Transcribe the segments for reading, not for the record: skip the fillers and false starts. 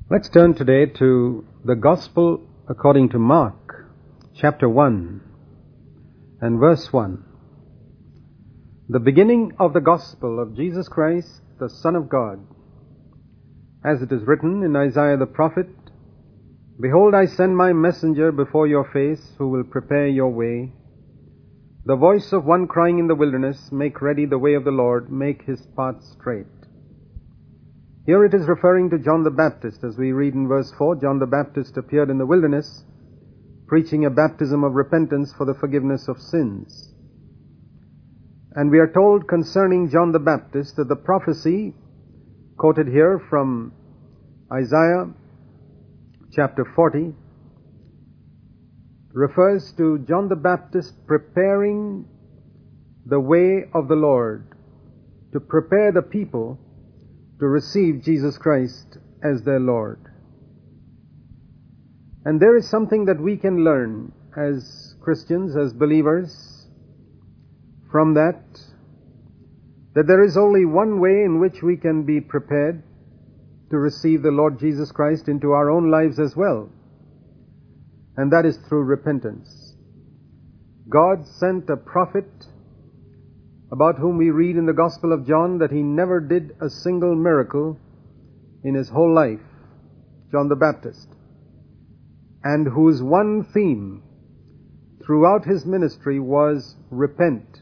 Let's turn today to the Gospel according to Mark, chapter 1 and verse 1. The beginning of the Gospel of Jesus Christ, the Son of God. As it is written in Isaiah the prophet, "Behold, I send my messenger before your face, who will prepare your way. The voice of one crying in the wilderness, make ready the way of the Lord, make his path straight." Here it is referring to John the Baptist. As we read in verse 4, John the Baptist appeared in the wilderness, preaching a baptism of repentance for the forgiveness of sins. And we are told concerning John the Baptist that the prophecy quoted here from Isaiah chapter 40 refers to John the Baptist preparing the way of the Lord, to prepare the people to receive Jesus Christ as their Lord. And there is something that we can learn as Christians, as believers, from that there is only one way in which we can be prepared to receive the Lord Jesus Christ into our own lives as well, and that is through repentance. God sent a prophet about whom we read in the Gospel of John that he never did a single miracle in his whole life, John the Baptist, and whose one theme throughout his ministry was repent.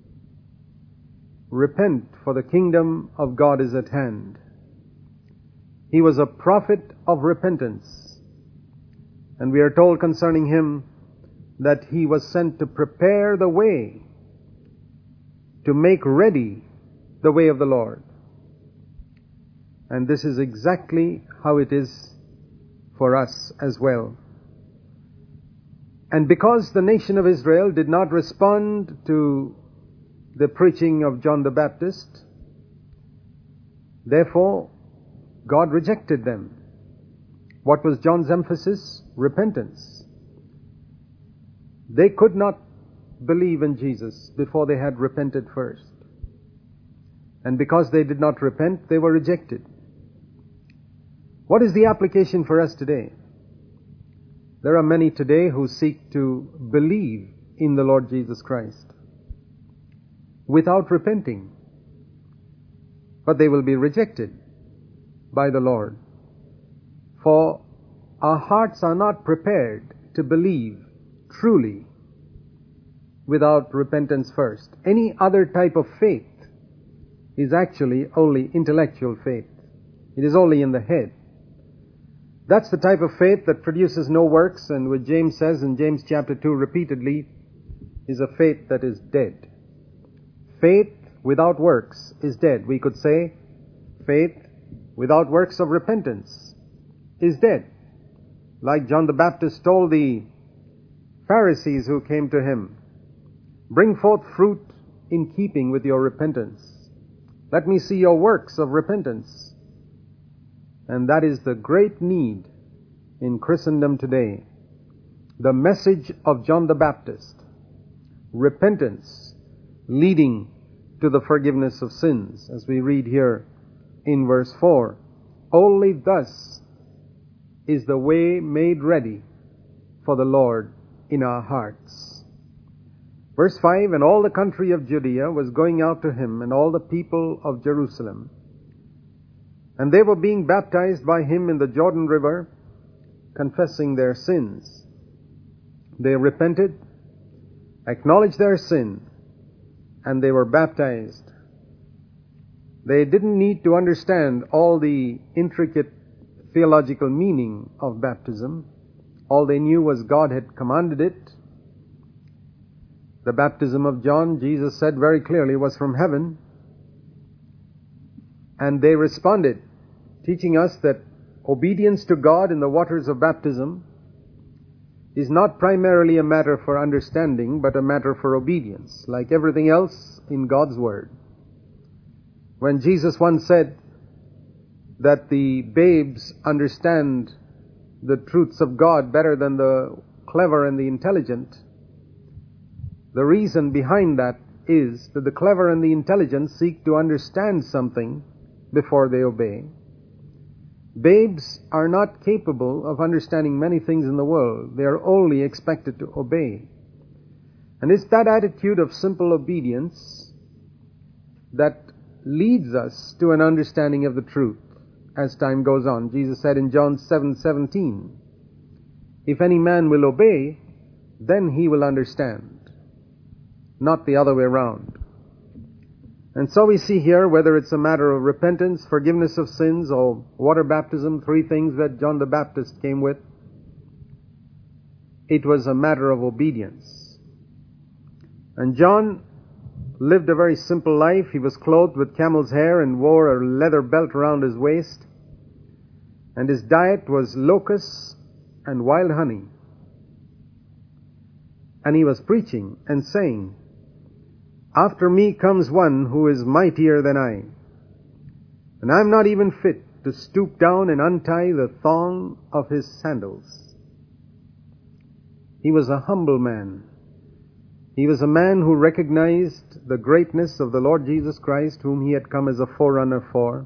Repent, for the kingdom of God is at hand. He was a prophet of repentance, and we are told concerning him that he was sent to prepare the way, to make ready the way of the Lord. And this is exactly how it is for us as well. And because the nation of Israel did not respond to the preaching of John the Baptist, therefore God rejected them. What was John's emphasis? Repentance. They could not believe in Jesus before they had repented first. And because they did not repent, they were rejected. What is the application for us today? There are many today who seek to believe in the Lord Jesus Christ without repenting, but they will be rejected by the Lord. For our hearts are not prepared to believe truly without repentance first. Any other type of faith is actually only intellectual faith. It is only in the head. That's the type of faith that produces no works, and what James says in James chapter 2 repeatedly, is a faith that is dead. Faith without works is dead. We could say faith without works of repentance is dead. Like John the Baptist told the Pharisees who came to him, "Bring forth fruit in keeping with your repentance. Let me see your works of repentance." And that is the great need in Christendom today. The message of John the Baptist, repentance leading to the forgiveness of sins, as we read here in verse 4. Only thus is the way made ready for the Lord in our hearts. Verse 5, "And all the country of Judea was going out to him, and all the people of Jerusalem. And they were being baptized by him in the Jordan River, confessing their sins." They repented, acknowledged their sin, and they were baptized. They didn't need to understand all the intricate theological meaning of baptism. All they knew was God had commanded it. The baptism of John, Jesus said very clearly, was from heaven. And they responded, teaching us that obedience to God in the waters of baptism is not primarily a matter for understanding, but a matter for obedience, like everything else in God's Word. When Jesus once said that the babes understand the truths of God better than the clever and the intelligent, the reason behind that is that the clever and the intelligent seek to understand something before they obey. Babes are not capable of understanding many things in the world. They are only expected to obey. And it's that attitude of simple obedience that leads us to an understanding of the truth as time goes on. Jesus said in John 7:17, "If any man will obey, then he will understand," not the other way around. And so we see here, whether it's a matter of repentance, forgiveness of sins, or water baptism, three things that John the Baptist came with, it was a matter of obedience. And John lived a very simple life. He was clothed with camel's hair and wore a leather belt around his waist. And his diet was locusts and wild honey. And he was preaching and saying, "After me comes one who is mightier than I, and I'm not even fit to stoop down and untie the thong of his sandals." He was a humble man. He was a man who recognized the greatness of the Lord Jesus Christ, whom he had come as a forerunner for.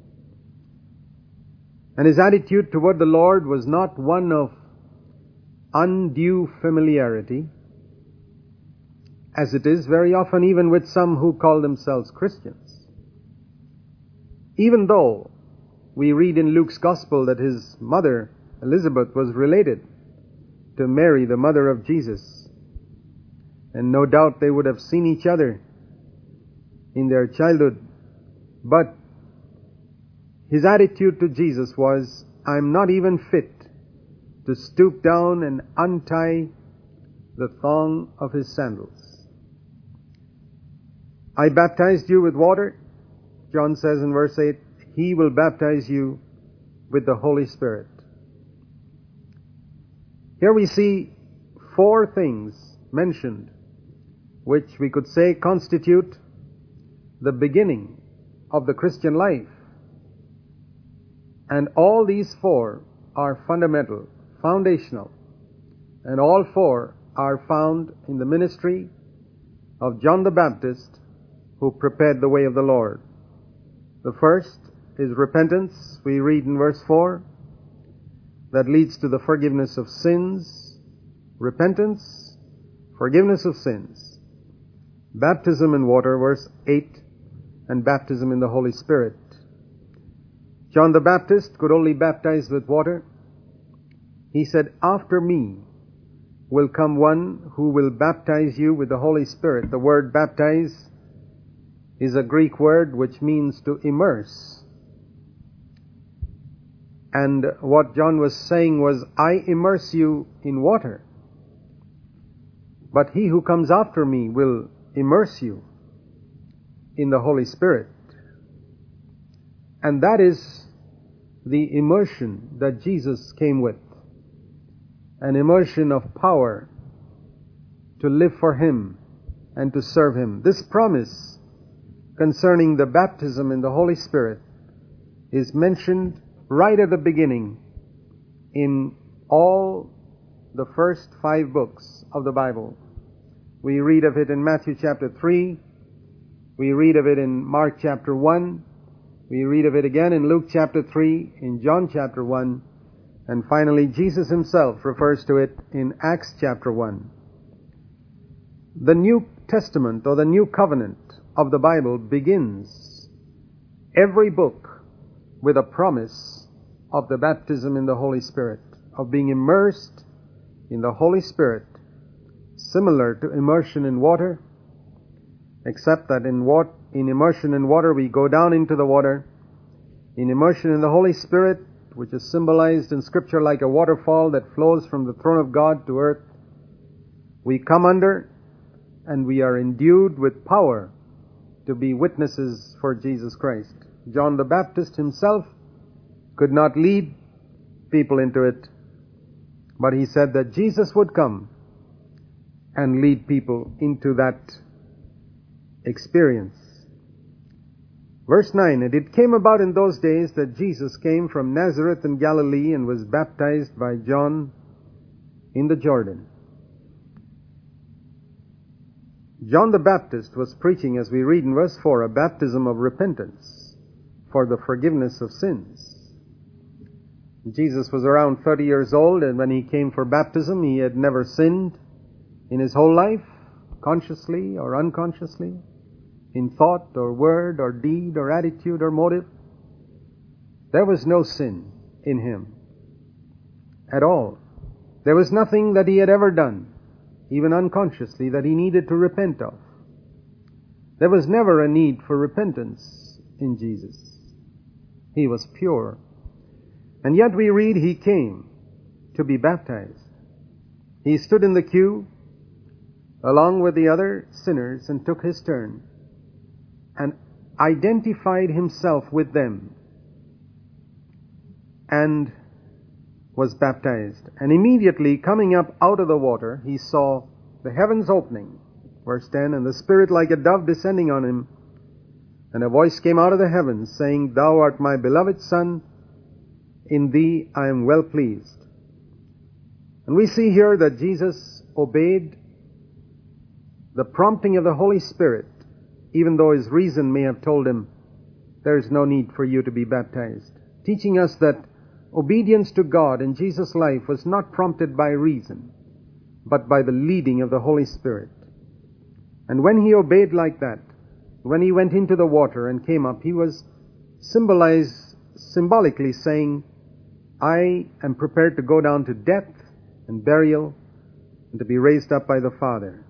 And his attitude toward the Lord was not one of undue familiarity, as it is very often even with some who call themselves Christians. Even though we read in Luke's Gospel that his mother, Elizabeth, was related to Mary, the mother of Jesus, and no doubt they would have seen each other in their childhood, but his attitude to Jesus was, "I'm not even fit to stoop down and untie the thong of his sandals." "I baptized you with water," John says in verse 8, "He will baptize you with the Holy Spirit." Here we see four things mentioned, which we could say constitute the beginning of the Christian life. And all these four are fundamental, foundational, and all four are found in the ministry of John the Baptist, who prepared the way of the Lord. The first is repentance. We read in verse 4, that leads to the forgiveness of sins. Repentance, forgiveness of sins. Baptism in water, verse 8, and baptism in the Holy Spirit. John the Baptist could only baptize with water. He said, "After me will come one who will baptize you with the Holy Spirit." The word baptize is a Greek word which means to immerse. And what John was saying was, "I immerse you in water, but he who comes after me will immerse you in the Holy Spirit." And that is the immersion that Jesus came with, an immersion of power to live for Him and to serve Him. This promise concerning the baptism in the Holy Spirit is mentioned right at the beginning in all the first 5 books of the Bible. We read of it in Matthew chapter 3, we read of it in Mark chapter 1, we read of it again in Luke chapter 3, in John chapter 1, and finally Jesus Himself refers to it in Acts chapter 1. The New Testament, or the New Covenant of the Bible, begins every book with a promise of the baptism in the Holy Spirit, of being immersed in the Holy Spirit, similar to immersion in water, except that in immersion in water we go down into the water. In immersion in the Holy Spirit, which is symbolized in Scripture like a waterfall that flows from the throne of God to earth, we come under and we are endued with power to be witnesses for Jesus Christ. John the Baptist himself could not lead people into it, but he said that Jesus would come and lead people into that experience. Verse 9, "And it came about in those days that Jesus came from Nazareth in Galilee and was baptized by John in the Jordan." John the Baptist was preaching, as we read in verse 4, a baptism of repentance for the forgiveness of sins. Jesus was around 30 years old, and when he came for baptism, he had never sinned in his whole life, consciously or unconsciously, in thought or word or deed or attitude or motive. There was no sin in him at all. There was nothing that he had ever done, even unconsciously, that he needed to repent of. There was never a need for repentance in Jesus. He was pure. And yet we read he came to be baptized. He stood in the queue along with the other sinners and took his turn and identified himself with them and was baptized. And immediately coming up out of the water, he saw the heavens opening. Verse 10, and the Spirit like a dove descending on him, and a voice came out of the heavens, saying, Thou art my beloved Son, in thee I am well pleased. And we see here that Jesus obeyed the prompting of the Holy Spirit, even though his reason may have told him, there is no need for you to be baptized, teaching us that obedience to God in Jesus' life was not prompted by reason, but by the leading of the Holy Spirit. And when he obeyed like that, when he went into the water and came up, he was symbolically saying, I am prepared to go down to death and burial and to be raised up by the Father.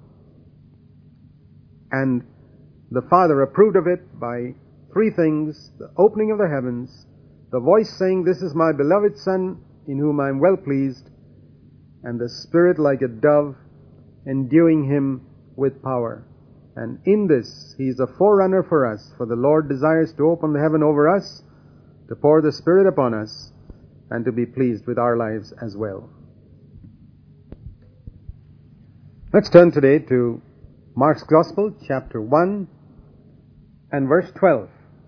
And the Father approved of it by three things: the opening of the heavens, the voice saying, This is my beloved Son, in whom I am well pleased, and the Spirit like a dove enduing him with power. And in this, he is a forerunner for us, for the Lord desires to open the heaven over us, to pour the Spirit upon us, and to be pleased with our lives as well. Let's turn today to Mark's Gospel, chapter 1, and verse 12.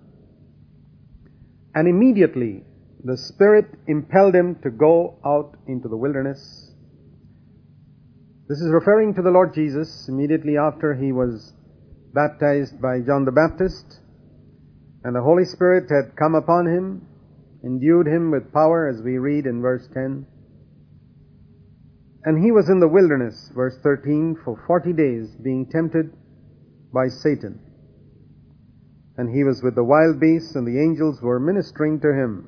And immediately the Spirit impelled him to go out into the wilderness. This is referring to the Lord Jesus immediately after he was baptized by John the Baptist, and the Holy Spirit had come upon him, endued him with power, as we read in verse 10. And he was in the wilderness, verse 13, for 40 days, being tempted by Satan. And he was with the wild beasts, and the angels were ministering to him.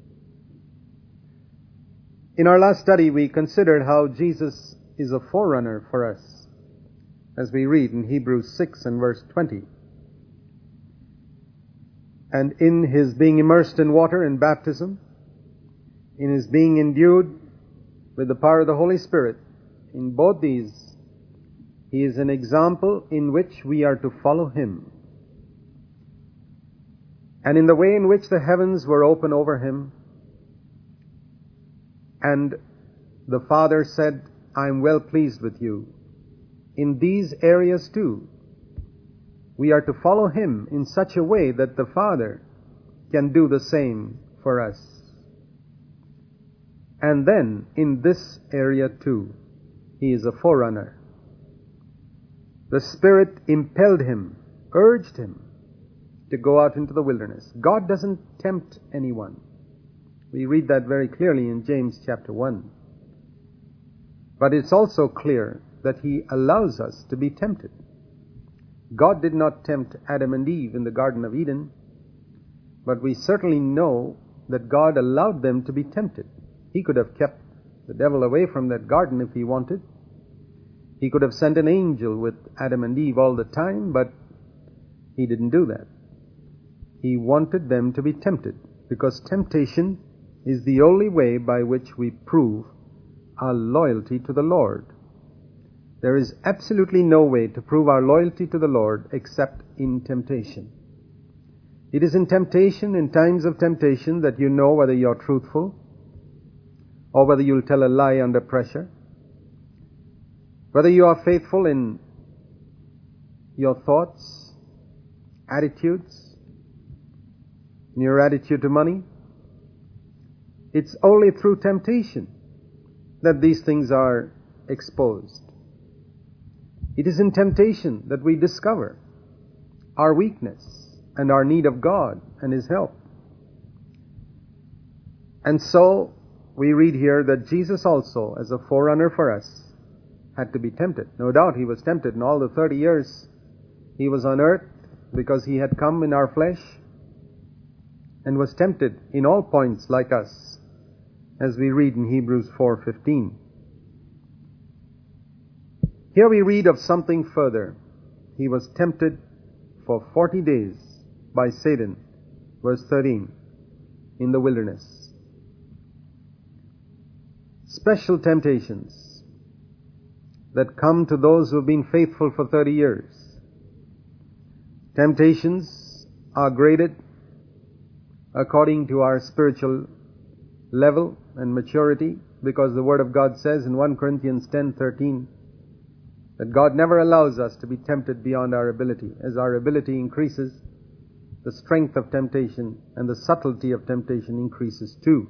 In our last study, we considered how Jesus is a forerunner for us, as we read in Hebrews 6 and verse 20. And in his being immersed in water in baptism, in his being endued with the power of the Holy Spirit, in both these, he is an example in which we are to follow him. And in the way in which the heavens were open over him, and the Father said, I am well pleased with you. In these areas too, we are to follow him in such a way that the Father can do the same for us. And then, in this area too, he is a forerunner. The Spirit impelled him, urged him to go out into the wilderness. God doesn't tempt anyone. We read that very clearly in James chapter 1. But it's also clear that he allows us to be tempted. God did not tempt Adam and Eve in the Garden of Eden, but we certainly know that God allowed them to be tempted. He could have kept the devil away from that garden if he wanted. He could have sent an angel with Adam and Eve all the time, but he didn't do that. He wanted them to be tempted, because temptation is the only way by which we prove our loyalty to the Lord. There is absolutely no way to prove our loyalty to the Lord except in temptation. It is in temptation, in times of temptation, that you know whether you're truthful or whether you'll tell a lie under pressure, whether you are faithful in your thoughts, attitudes, in your attitude to money. It's only through temptation that these things are exposed. It is in temptation that we discover our weakness and our need of God and his help. And so, we read here that Jesus also, as a forerunner for us, had to be tempted. No doubt he was tempted in all the 30 years he was on earth, because he had come in our flesh and was tempted in all points like us, as we read in Hebrews 4:15. Here we read of something further. He was tempted for 40 days by Satan, verse 13, in the wilderness. Special temptations that come to those who have been faithful for 30 years. Temptations are graded according to our spiritual level and maturity, because the Word of God says in 1 Corinthians 10:13 that God never allows us to be tempted beyond our ability. As our ability increases, the strength of temptation and the subtlety of temptation increases too.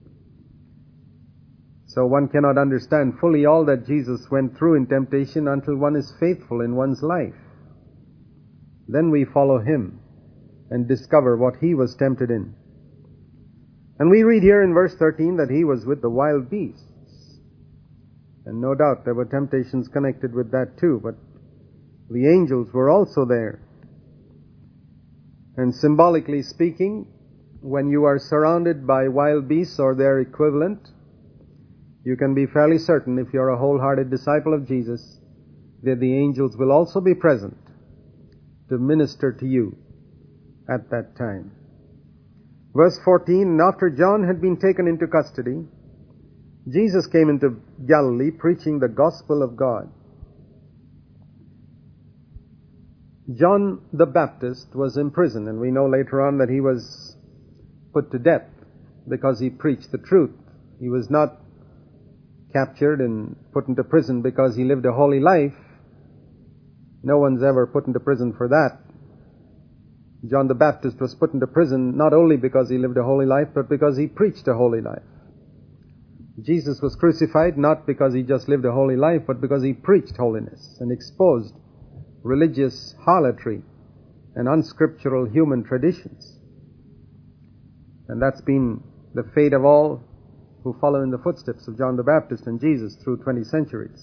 So one cannot understand fully all that Jesus went through in temptation until one is faithful in one's life. Then we follow him and discover what he was tempted in. And we read here in verse 13 that he was with the wild beasts. And no doubt there were temptations connected with that too, but the angels were also there. And symbolically speaking, when you are surrounded by wild beasts or their equivalent, you can be fairly certain, if you're a wholehearted disciple of Jesus, that the angels will also be present to minister to you at that time. Verse 14, and after John had been taken into custody, Jesus came into Galilee preaching the gospel of God. John the Baptist was imprisoned, and we know later on that he was put to death because he preached the truth. He was not captured and put into prison because he lived a holy life. No one's ever put into prison for that. John the Baptist was put into prison not only because he lived a holy life, but because he preached a holy life. Jesus was crucified not because he just lived a holy life, but because he preached holiness and exposed religious harlotry and unscriptural human traditions. And that's been the fate of all who follow in the footsteps of John the Baptist and Jesus through 20 centuries.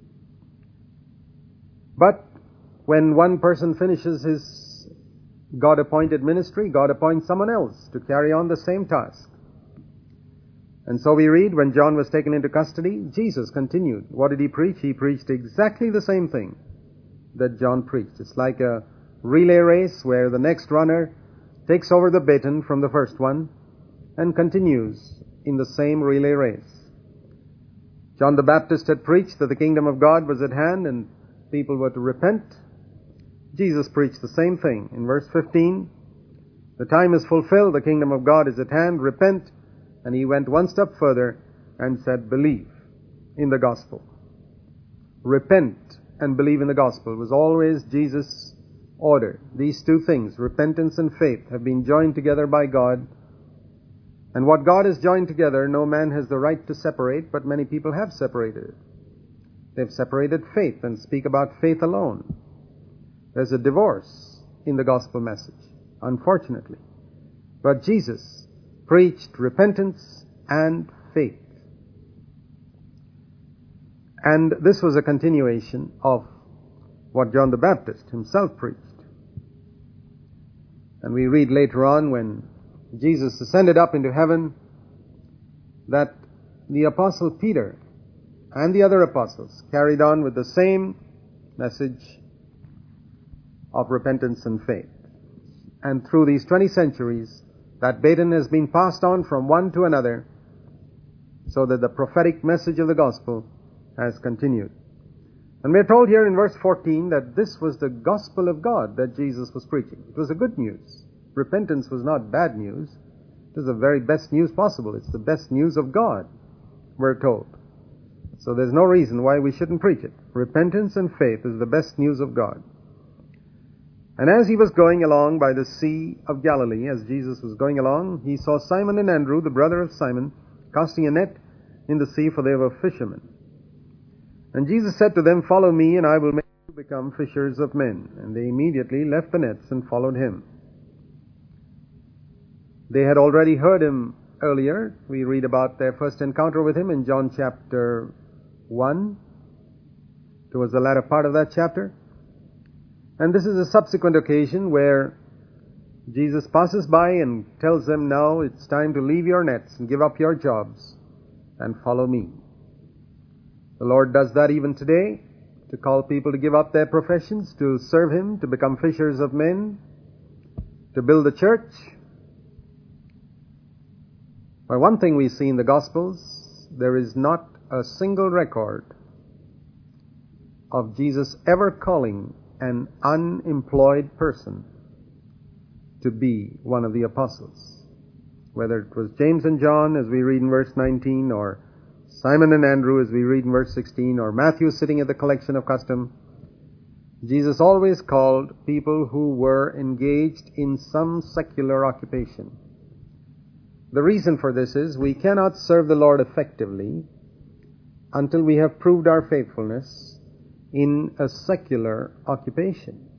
But when one person finishes his God-appointed ministry, God appoints someone else to carry on the same task. And so we read, when John was taken into custody, Jesus continued. What did he preach? He preached exactly the same thing that John preached. It's like a relay race where the next runner takes over the baton from the first one and continues in the same relay race. John the Baptist had preached that the kingdom of God was at hand and people were to repent. Jesus preached the same thing. In verse 15, the time is fulfilled, the kingdom of God is at hand, repent. And he went one step further and said, believe in the gospel. Repent and believe in the gospel was always Jesus' order. These two things, repentance and faith, have been joined together by God. And what God has joined together, no man has the right to separate, but many people have separated it. They've separated faith and speak about faith alone. There's a divorce in the gospel message, unfortunately. But Jesus preached repentance and faith. And this was a continuation of what John the Baptist himself preached. And we read later on, when Jesus ascended up into heaven, that the Apostle Peter and the other apostles carried on with the same message of repentance and faith. And through these 20 centuries, that baton has been passed on from one to another, so that the prophetic message of the gospel has continued. And we are told here in verse 14 that this was the gospel of God that Jesus was preaching. It was a good news. Repentance was not bad news. It was the very best news possible. It's the best news of God, we're told. So there's no reason why we shouldn't preach it. Repentance and faith is the best news of God. And as he was going along by the Sea of Galilee, as Jesus was going along, he saw Simon and Andrew, the brother of Simon, casting a net in the sea, for they were fishermen. And Jesus said to them, follow me, and I will make you become fishers of men. And they immediately left the nets and followed him. They had already heard him earlier. We read about their first encounter with him in John chapter 1, towards the latter part of that chapter. And this is a subsequent occasion where Jesus passes by and tells them, now it's time to leave your nets and give up your jobs and follow me. The Lord does that even today, to call people to give up their professions, to serve Him, to become fishers of men, to build a church. But one thing we see in the Gospels, there is not a single record of Jesus ever calling an unemployed person to be one of the apostles. Whether it was James and John, as we read in verse 19, or Simon and Andrew, as we read in verse 16, or Matthew sitting at the collection of custom, Jesus always called people who were engaged in some secular occupation. The reason for this is we cannot serve the Lord effectively until we have proved our faithfulness in a secular occupation.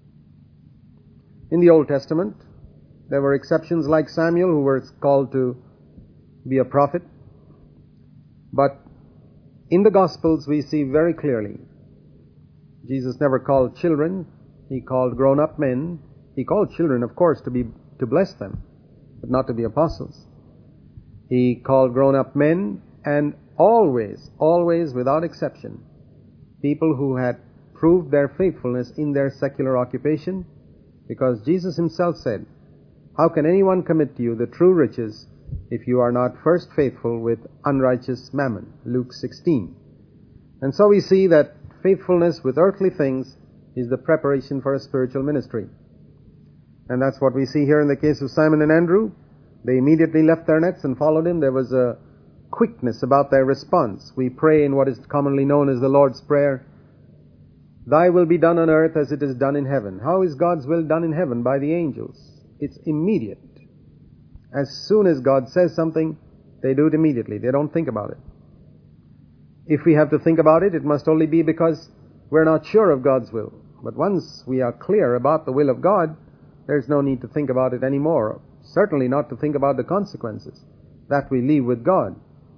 In the Old Testament, there were exceptions like Samuel, who was called to be a prophet. But in the Gospels, we see very clearly, Jesus never called children. He called grown-up men. He called children, of course, to bless them, but not to be apostles. He called grown-up men, and always, without exception, people who had proved their faithfulness in their secular occupation, because Jesus Himself said, how can anyone commit to you the true riches if you are not first faithful with unrighteous mammon? Luke 16. And so we see that faithfulness with earthly things is the preparation for a spiritual ministry. And that's what we see here in the case of Simon and Andrew. They immediately left their nets and followed Him. There was a quickness about their response. We pray in what is commonly known as the Lord's Prayer, Thy will be done on earth as it is done in heaven. How is God's will done in heaven? By the angels. It's immediate. As soon as God says something, they do it immediately. They don't think about it. If we have to think about it, it must only be because we're not sure of God's will. But once we are clear about the will of God, there's no need to think about it anymore. Certainly not to think about the consequences. That we leave with God.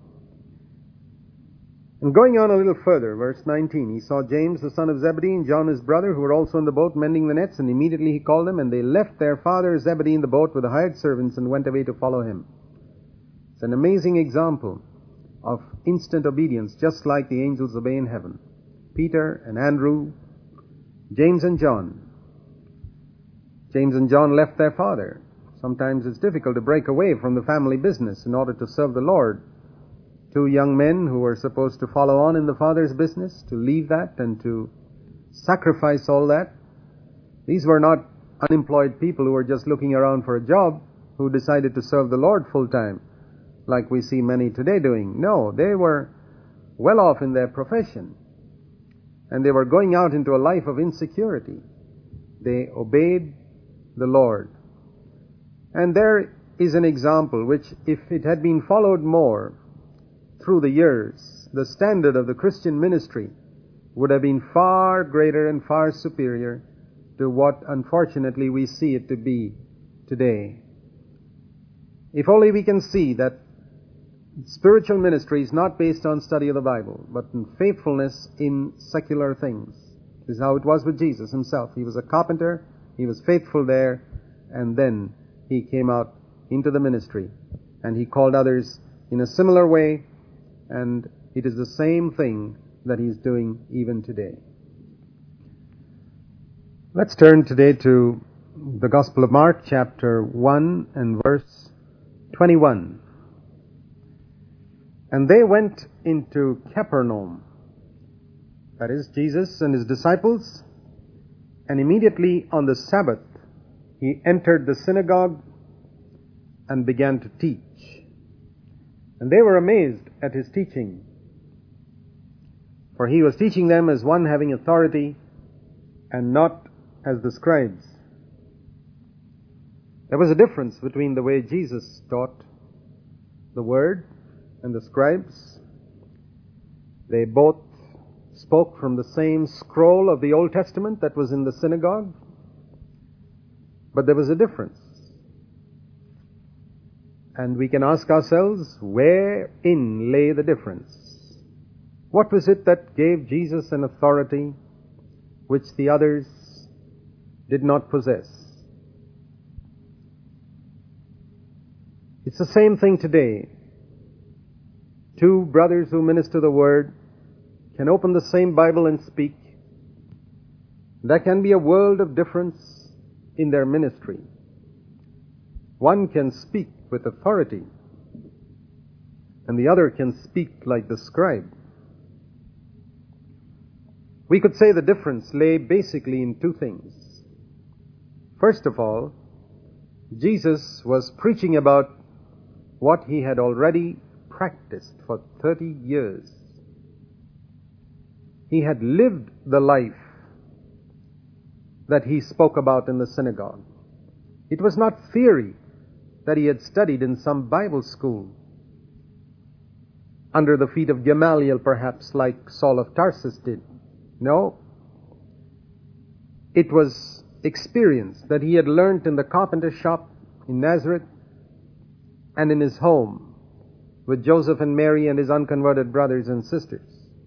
And going on a little further, verse 19, he saw James the son of Zebedee and John his brother, who were also in the boat mending the nets, and immediately he called them, and they left their father Zebedee in the boat with the hired servants and went away to follow him. It's an amazing example of instant obedience, just like the angels obey in heaven. Peter and Andrew, James and John. James and John left their father. Sometimes it's difficult to break away from the family business in order to serve the Lord. Two young men who were supposed to follow on in the Father's business, to leave that and to sacrifice all that. These were not unemployed people who were just looking around for a job, who decided to serve the Lord full time, like we see many today doing. No, they were well off in their profession, and they were going out into a life of insecurity. They obeyed the Lord. And there is an example which, if it had been followed more through the years, the standard of the Christian ministry would have been far greater and far superior to what unfortunately we see it to be today. If only we can see that spiritual ministry is not based on study of the Bible, but in faithfulness in secular things. This is how it was with Jesus Himself. He was a carpenter, He was faithful there, and then He came out into the ministry, and He called others in a similar way, and it is the same thing that He's doing even today. Let's turn today to the Gospel of Mark, chapter 1 and verse 21. And they went into Capernaum, that is, Jesus and His disciples, and immediately on the Sabbath He entered the synagogue and began to teach. And they were amazed at His teaching, for He was teaching them as one having authority and not as the scribes. There was a difference between the way Jesus taught the Word and the scribes. They both spoke from the same scroll of the Old Testament that was in the synagogue, but there was a difference. And we can ask ourselves, wherein lay the difference? What was it that gave Jesus an authority which the others did not possess? It's the same thing today. Two brothers who minister the Word can open the same Bible and speak. There can be a world of difference in their ministry. One can speak with authority, and the other can speak like the scribe. We could say the difference lay basically in two things. First of all, Jesus was preaching about what he had already practiced for 30 years. He had lived the life that he spoke about in the synagogue. It was not theory that he had studied in some Bible school, under the feet of Gamaliel perhaps, like Saul of Tarsus did. No, it was experience that he had learnt in the carpenter's shop in Nazareth and in his home with Joseph and Mary and his unconverted brothers and sisters.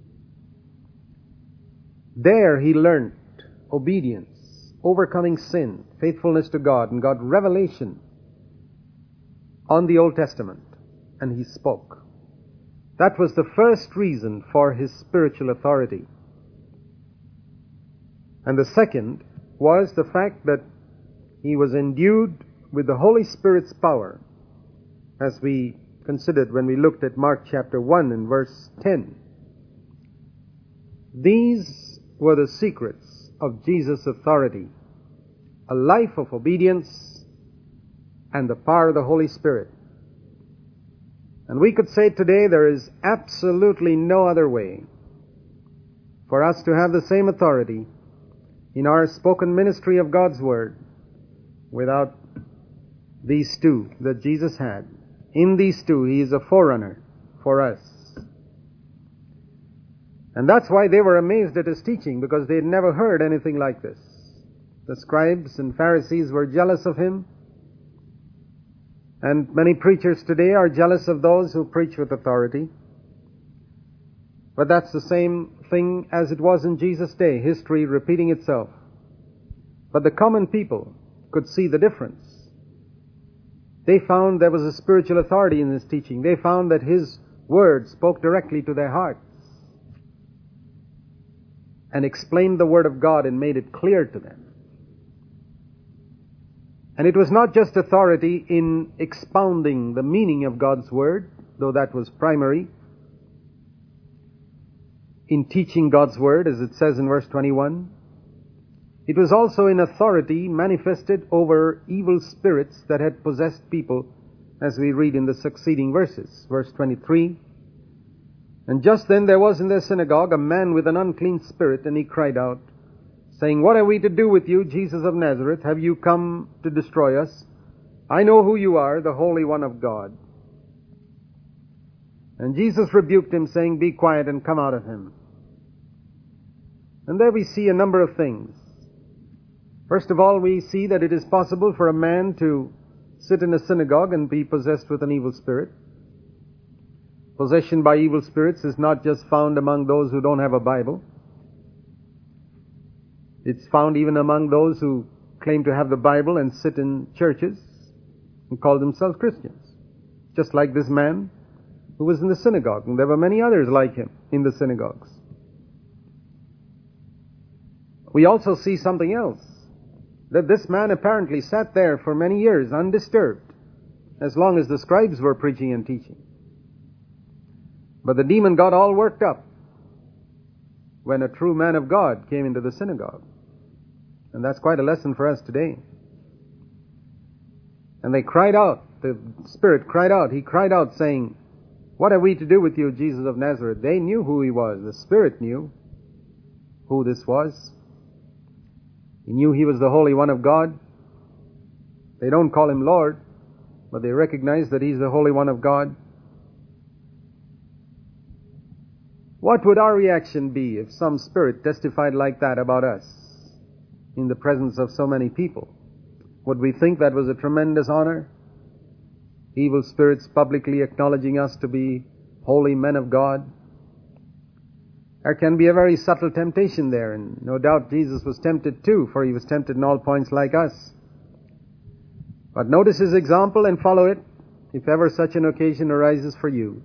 There he learnt obedience, overcoming sin, faithfulness to God, and got revelation on the Old Testament, and he spoke. That was the first reason for his spiritual authority. And the second was the fact that he was endued with the Holy Spirit's power, as we considered when we looked at Mark chapter 1 and verse 10. These were the secrets of Jesus' authority: a life of obedience and the power of the Holy Spirit. And we could say today there is absolutely no other way for us to have the same authority in our spoken ministry of God's Word without these two that Jesus had. In these two, he is a forerunner for us. And that's why they were amazed at his teaching, because they had never heard anything like this. The scribes and Pharisees were jealous of him, and many preachers today are jealous of those who preach with authority. But that's the same thing as it was in Jesus' day, history repeating itself. But the common people could see the difference. They found there was a spiritual authority in his teaching. They found that his word spoke directly to their hearts and explained the Word of God and made it clear to them. And it was not just authority in expounding the meaning of God's Word, though that was primary, in teaching God's Word, as it says in verse 21. It was also in authority manifested over evil spirits that had possessed people, as we read in the succeeding verses. Verse 23, "And just then there was in their synagogue a man with an unclean spirit, and he cried out, saying, What have we to do with you, Jesus of Nazareth? Have you come to destroy us? I know who you are, the Holy One of God. And Jesus rebuked him, saying, Be quiet and come out of him." And there we see a number of things. First of all, we see that it is possible for a man to sit in a synagogue and be possessed with an evil spirit. Possession by evil spirits is not just found among those who don't have a Bible. It's found even among those who claim to have the Bible and sit in churches and call themselves Christians. Just like this man who was in the synagogue, and there were many others like him in the synagogues. We also see something else, that this man apparently sat there for many years undisturbed, as long as the scribes were preaching and teaching. But the demon got all worked up when a true man of God came into the synagogue. And that's quite a lesson for us today. And they cried out, the spirit cried out, he cried out saying, What have we to do with you, Jesus of Nazareth? They knew who he was. The spirit knew who this was. He knew he was the Holy One of God. They don't call him Lord, but they recognize that he's the Holy One of God. What would our reaction be if some spirit testified like that about us in the presence of so many people? Would we think that was a tremendous honor? evil spirits publicly acknowledging us to be holy men of God. There can be a very subtle temptation there, and no doubt Jesus was tempted too, for he was tempted in all points like us. But notice his example and follow it, if ever such an occasion arises for you,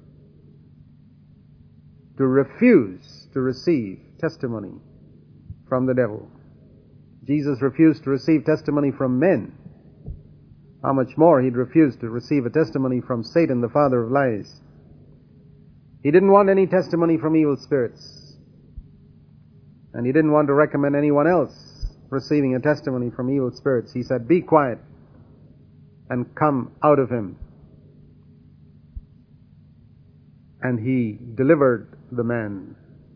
to refuse to receive testimony from the devil. Jesus refused to receive testimony from men. How much more he'd refuse to receive a testimony from Satan, the father of lies. He didn't want any testimony from evil spirits. And he didn't want to recommend anyone else receiving a testimony from evil spirits. He said, "Be quiet and come out of him." And he delivered the man.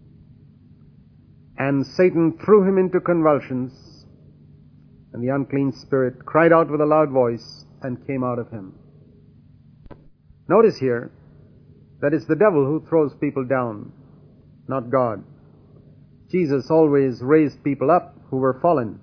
And Satan threw him into convulsions, and the unclean spirit cried out with a loud voice and came out of him. Notice here that it's the devil who throws people down, not God. Jesus always raised people up who were fallen.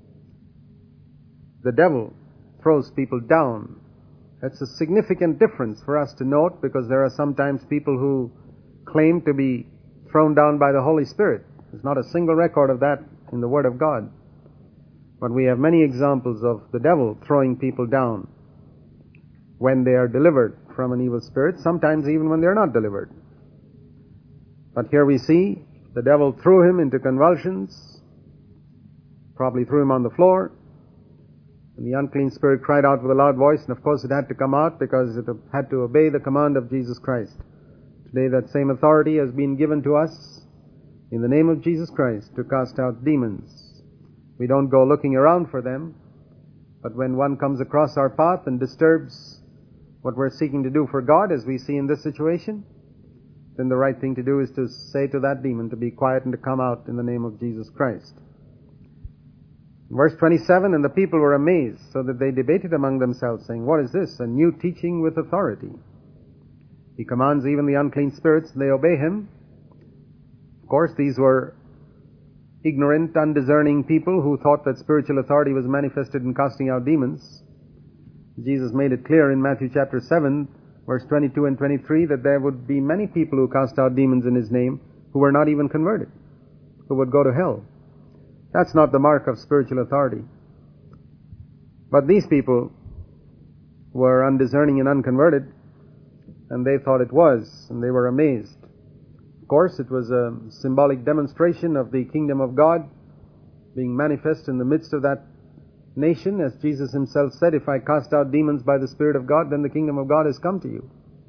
The devil throws people down. That's a significant difference for us to note, because there are sometimes people who claim to be thrown down by the Holy Spirit. There's not a single record of that in the Word of God. But we have many examples of the devil throwing people down when they are delivered from an evil spirit, sometimes even when they are not delivered. But here we see the devil threw him into convulsions, probably threw him on the floor, and the unclean spirit cried out with a loud voice, and of course it had to come out because it had to obey the command of Jesus Christ. Today that same authority has been given to us in the name of Jesus Christ to cast out demons. We don't go looking around for them, but when one comes across our path and disturbs what we're seeking to do for God, as we see in this situation, then the right thing to do is to say to that demon to be quiet and to come out in the name of Jesus Christ. Verse 27, "And the people were amazed, so that they debated among themselves, saying, 'What is this? A new teaching with authority. He commands even the unclean spirits, and they obey him.'" Of course, these were ignorant, undiscerning people who thought that spiritual authority was manifested in casting out demons. Jesus made it clear in Matthew chapter 7, verse 22 and 23, that there would be many people who cast out demons in his name who were not even converted, who would go to hell. That's not the mark of spiritual authority. But these people were undiscerning and unconverted, and they thought it was, and they were amazed. Of course, it was a symbolic demonstration of the kingdom of God being manifest in the midst of that nation, as Jesus himself said, "If I cast out demons by the Spirit of God, then the kingdom of God has come to you."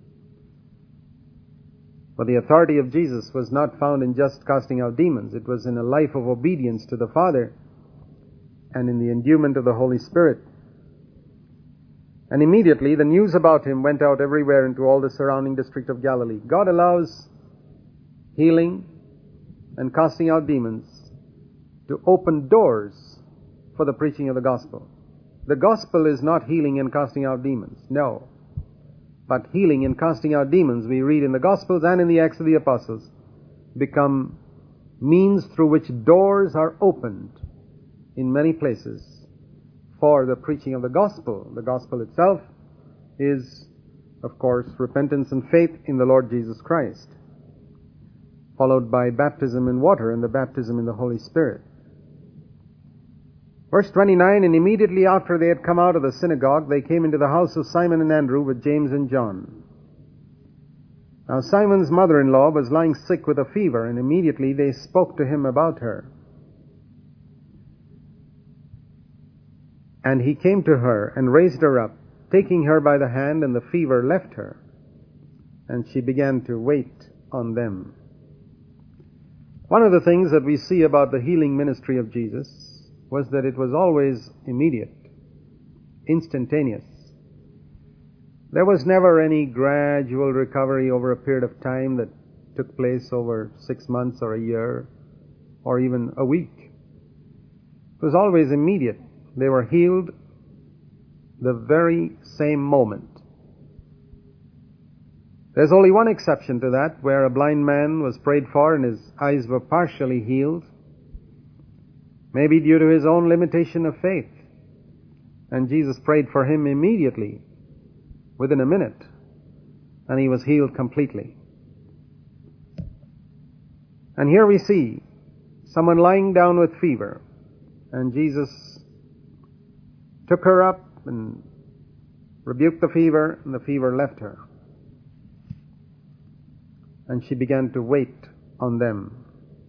But the authority of Jesus was not found in just casting out demons. It was in a life of obedience to the Father and in the endowment of the Holy Spirit. And immediately the news about him went out everywhere into all the surrounding district of Galilee. God allows healing and casting out demons to open doors for the preaching of the gospel. The gospel is not healing and casting out demons, no. But healing and casting out demons, we read in the Gospels and in the Acts of the Apostles, become means through which doors are opened in many places for the preaching of the gospel. The gospel itself is, of course, repentance and faith in the Lord Jesus Christ, followed by baptism in water and the baptism in the Holy Spirit. Verse 29, "And immediately after they had come out of the synagogue, they came into the house of Simon and Andrew with James and John. Now Simon's mother-in-law was lying sick with a fever, and immediately they spoke to him about her. And he came to her and raised her up, taking her by the hand, and the fever left her, and she began to wait on them." One of the things that we see about the healing ministry of Jesus was that it was always immediate, instantaneous. There was never any gradual recovery over a period of time that took place over 6 months or a year or even a week. It was always immediate. They were healed the very same moment. There's only one exception to that, where a blind man was prayed for and his eyes were partially healed, maybe due to his own limitation of faith. And Jesus prayed for him immediately, within a minute, and he was healed completely. And here we see someone lying down with fever, and Jesus took her up and rebuked the fever, and the fever left her. And she began to wait on them.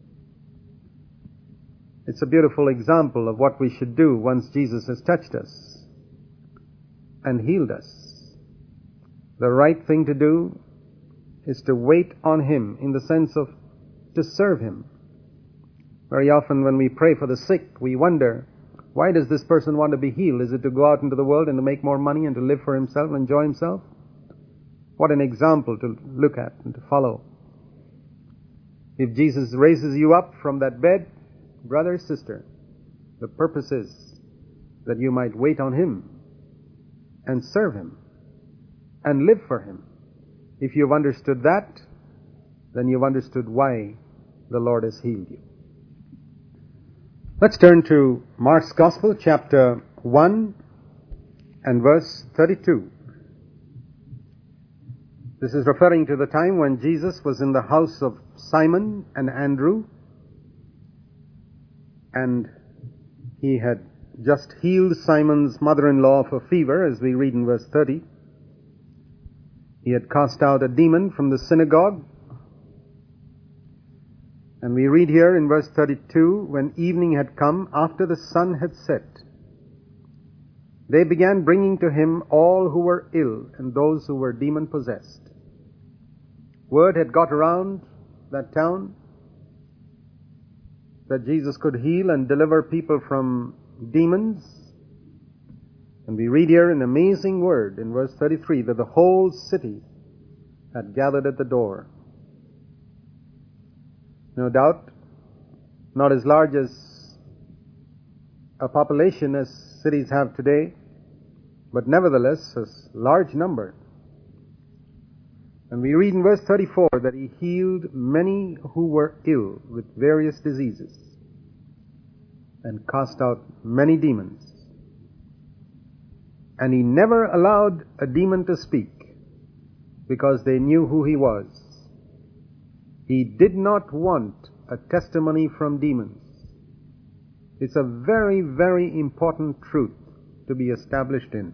It's a beautiful example of what we should do once Jesus has touched us and healed us. The right thing to do is to wait on Him, in the sense of to serve Him. Very often when we pray for the sick, we wonder, why does this person want to be healed? Is it to go out into the world and to make more money and to live for himself and enjoy himself? What an example to look at and to follow. If Jesus raises you up from that bed, brother, sister, the purpose is that you might wait on Him and serve Him and live for Him. If you've understood that, then you've understood why the Lord has healed you. Let's turn to Mark's Gospel, chapter 1 and verse 32. This is referring to the time when Jesus was in the house of Simon and Andrew, and He had just healed Simon's mother-in-law of a fever, as we read in verse 30. He had cast out a demon from the synagogue. And we read here in verse 32, when evening had come, after the sun had set, they began bringing to Him all who were ill and those who were demon-possessed. Word had got around that town that Jesus could heal and deliver people from demons. And we read here an amazing word in verse 33, that the whole city had gathered at the door. No doubt, not as large as a population as cities have today, but nevertheless a large number. And we read in verse 34 that He healed many who were ill with various diseases and cast out many demons. And He never allowed a demon to speak, because they knew who He was. He did not want a testimony from demons. It's a very, very important truth to be established in.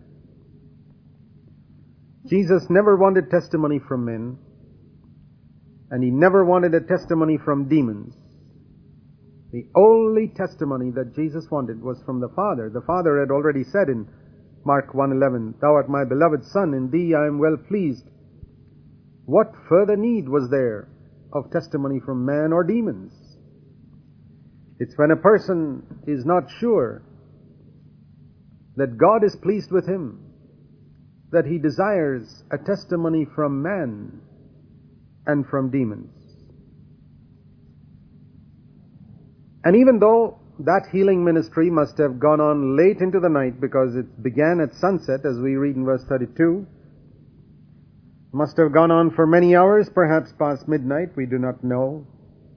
Jesus never wanted testimony from men, and He never wanted a testimony from demons. The only testimony that Jesus wanted was from the Father. The Father had already said in Mark 1:11, "Thou art my beloved Son, in Thee I am well pleased." What further need was there of testimony from man or demons? It's when a person is not sure that God is pleased with him that he desires a testimony from man and from demons. And even though that healing ministry must have gone on late into the night, because it began at sunset, as we read in verse 32, must have gone on for many hours, perhaps past midnight, we do not know.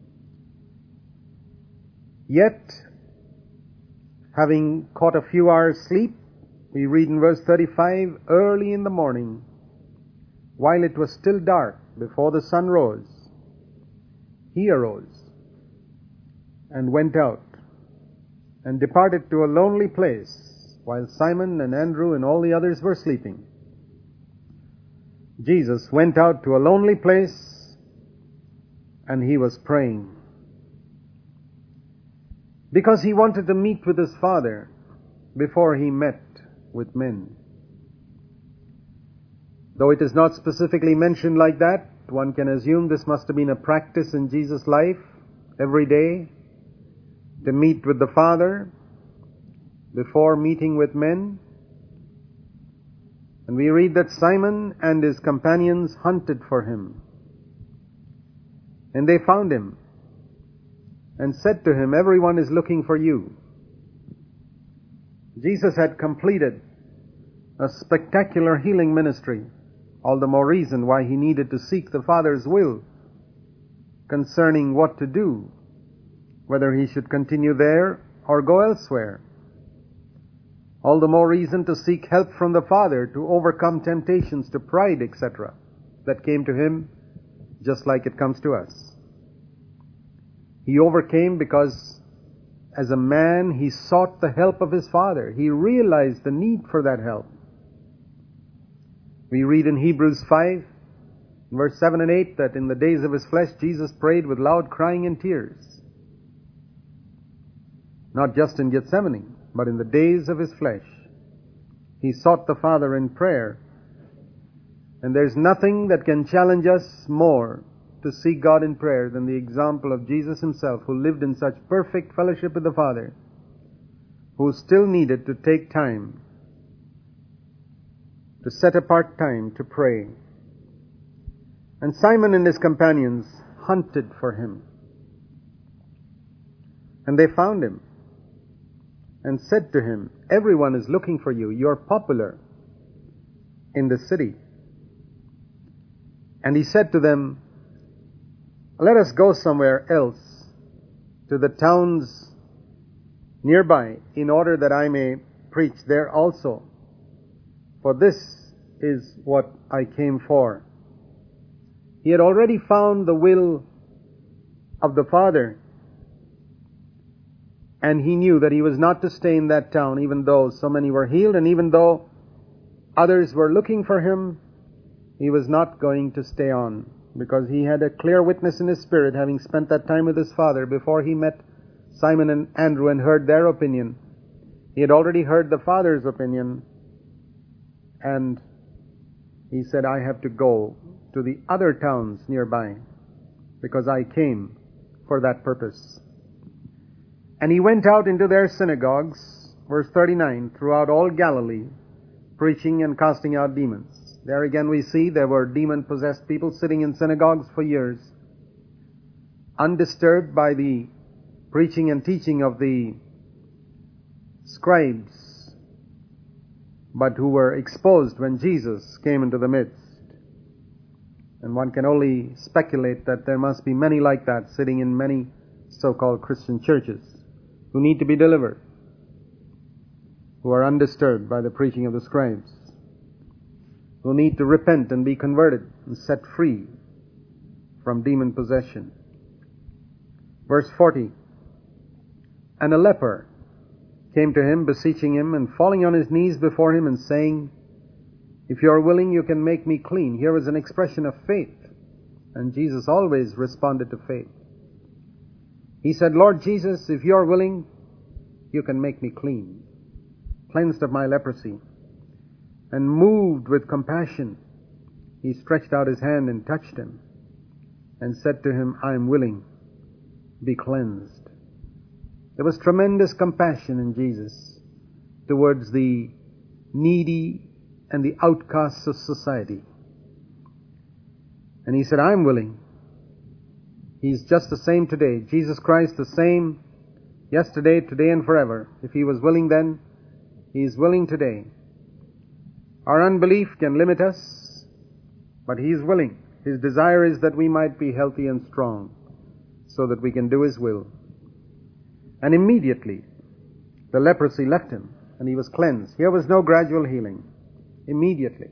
Yet, having caught a few hours sleep, we read in verse 35, early in the morning, while it was still dark, before the sun rose, He arose and went out and departed to a lonely place, while Simon and Andrew and all the others were sleeping. Jesus went out to a lonely place, and He was praying, because He wanted to meet with His Father before He met with men. Though it is not specifically mentioned like that, one can assume this must have been a practice in Jesus' life every day, to meet with the Father before meeting with men. And we read that Simon and his companions hunted for Him. And they found Him and said to Him, "Everyone is looking for you." Jesus had completed a spectacular healing ministry, all the more reason why He needed to seek the Father's will concerning what to do, whether He should continue there or go elsewhere. All the more reason to seek help from the Father to overcome temptations to pride, etc., that came to him just like it comes to us. He overcame because as a man he sought the help of his Father. He realized the need for that help. We read in Hebrews 5, verse 7 and 8, that in the days of his flesh Jesus prayed with loud crying and tears. Not just in Gethsemane, but in the days of his flesh. He sought the Father in prayer. And there's nothing that can challenge us more to seek God in prayer than the example of Jesus himself, who lived in such perfect fellowship with the Father, who still needed to take time, to set apart time to pray. And Simon and his companions hunted for him. And they found him and said to him, "Everyone is looking for you. You're popular in the city." And he said to them, "Let us go somewhere else, to the towns nearby, in order that I may preach there also. For this is what I came for." He had already found the will of the Father, and he knew that he was not to stay in that town, even though so many were healed, and even though others were looking for him. He was not going to stay on, because he had a clear witness in his spirit, having spent that time with his Father before he met Simon and Andrew and heard their opinion. He had already heard the Father's opinion, and he said, "I have to go to the other towns nearby, because I came for that purpose." And he went out into their synagogues, verse 39, throughout all Galilee, preaching and casting out demons. There again we see there were demon-possessed people sitting in synagogues for years, undisturbed by the preaching and teaching of the scribes, but who were exposed when Jesus came into the midst. And one can only speculate that there must be many like that sitting in many so-called Christian churches who need to be delivered, who are undisturbed by the preaching of the scribes, who need to repent and be converted and set free from demon possession. Verse 40, "And a leper came to him, beseeching him, and falling on his knees before him, and saying, 'If you are willing, you can make me clean.'" Here was an expression of faith, and Jesus always responded to faith. He said, "Lord Jesus, if you are willing, you can make me clean, cleansed of my leprosy." And moved with compassion, he stretched out his hand and touched him, and said to him, "I am willing, be cleansed." There was tremendous compassion in Jesus towards the needy and the outcasts of society. And he said, "I am willing." He's just the same today. Jesus Christ, the same yesterday, today, and forever. If he was willing then, he is willing today. Our unbelief can limit us, but he is willing. His desire is that we might be healthy and strong, so that we can do his will. And immediately the leprosy left him, and he was cleansed. Here was no gradual healing. Immediately.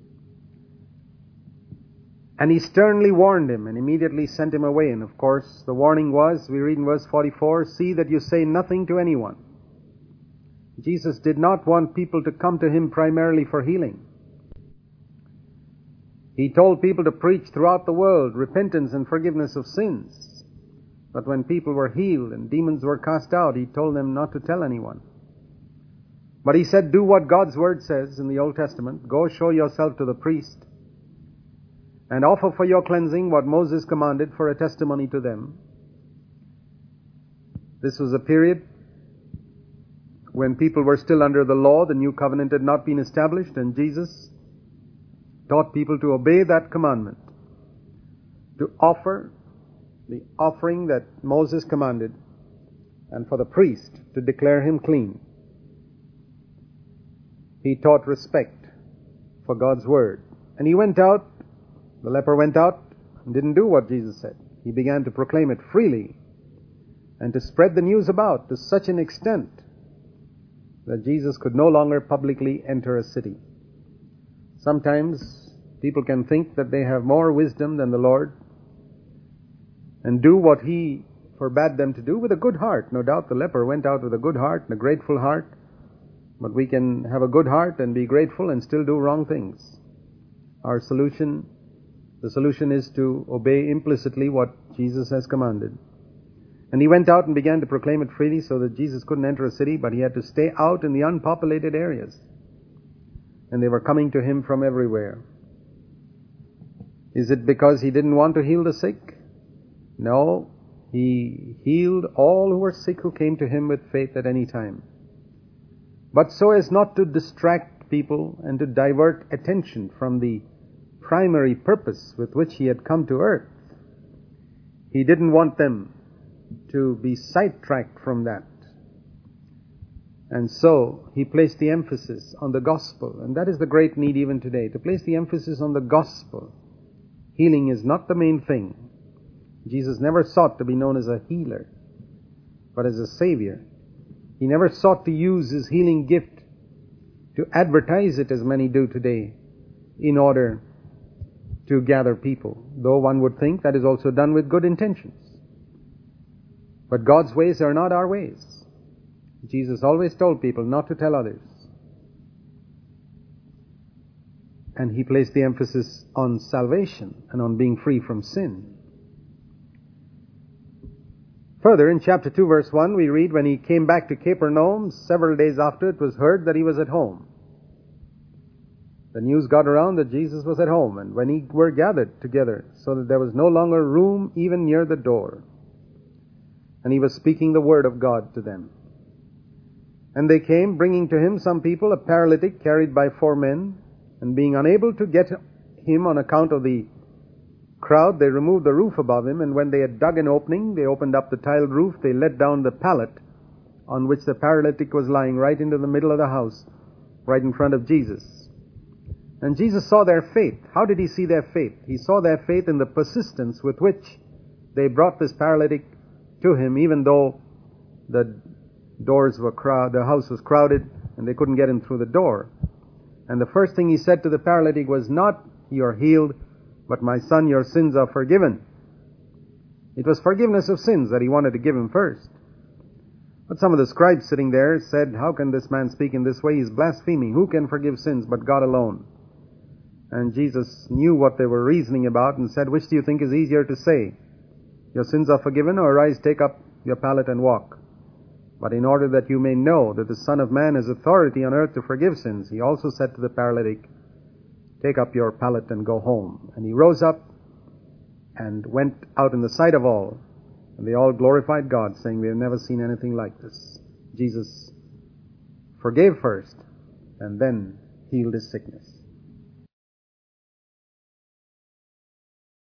And he sternly warned him and immediately sent him away. And of course, the warning was, we read in verse 44, "See that you say nothing to anyone." Jesus did not want people to come to him primarily for healing. He told people to preach throughout the world repentance and forgiveness of sins. But when people were healed and demons were cast out, he told them not to tell anyone. But he said, "Do what God's word says in the Old Testament. Go show yourself to the priest, and offer for your cleansing what Moses commanded for a testimony to them." This was a period when people were still under the law. The new covenant had not been established, and Jesus taught people to obey that commandment, to offer the offering that Moses commanded, and for the priest to declare him clean. He taught respect for God's word. And he went out, the leper went out and didn't do what Jesus said. He began to proclaim it freely and to spread the news about to such an extent that Jesus could no longer publicly enter a city. Sometimes people can think that they have more wisdom than the Lord and do what He forbade them to do with a good heart. No doubt the leper went out with a good heart and a grateful heart, but we can have a good heart and be grateful and still do wrong things. The solution is to obey implicitly what Jesus has commanded. And he went out and began to proclaim it freely, so that Jesus couldn't enter a city, but he had to stay out in the unpopulated areas. And they were coming to him from everywhere. Is it because he didn't want to heal the sick? No, he healed all who were sick who came to him with faith at any time. But so as not to distract people and to divert attention from the primary purpose with which he had come to earth. He didn't want them to be sidetracked from that. And so he placed the emphasis on the gospel. And that is the great need even today, to place the emphasis on the gospel. Healing is not the main thing. Jesus never sought to be known as a healer, but as a Savior. He never sought to use his healing gift to advertise it as many do today in order to gather people, though one would think that is also done with good intentions. But God's ways are not our ways. Jesus always told people not to tell others. And he placed the emphasis on salvation and on being free from sin. Further, in chapter 2, verse 1, we read, when he came back to Capernaum, several days after, it was heard that he was at home. The news got around that Jesus was at home, and when he were gathered together, so that there was no longer room even near the door. And he was speaking the word of God to them. And they came, bringing to him some people, a paralytic carried by 4 men, and being unable to get him on account of the crowd, they removed the roof above him, and when they had dug an opening, they opened up the tiled roof, they let down the pallet on which the paralytic was lying right into the middle of the house, right in front of Jesus. And Jesus saw their faith. How did he see their faith? He saw their faith in the persistence with which they brought this paralytic to him, even though the house was crowded and they couldn't get him through the door. And the first thing he said to the paralytic was not, "You're healed, but my son, your sins are forgiven." It was forgiveness of sins that he wanted to give him first. But some of the scribes sitting there said, "How can this man speak in this way? He's blaspheming. Who can forgive sins but God alone?" And Jesus knew what they were reasoning about and said, "Which do you think is easier to say? Your sins are forgiven, or rise, take up your pallet and walk? But in order that you may know that the Son of Man has authority on earth to forgive sins," he also said to the paralytic, "Take up your pallet and go home." And he rose up and went out in the sight of all. And they all glorified God, saying, "We have never seen anything like this." Jesus forgave first and then healed his sickness.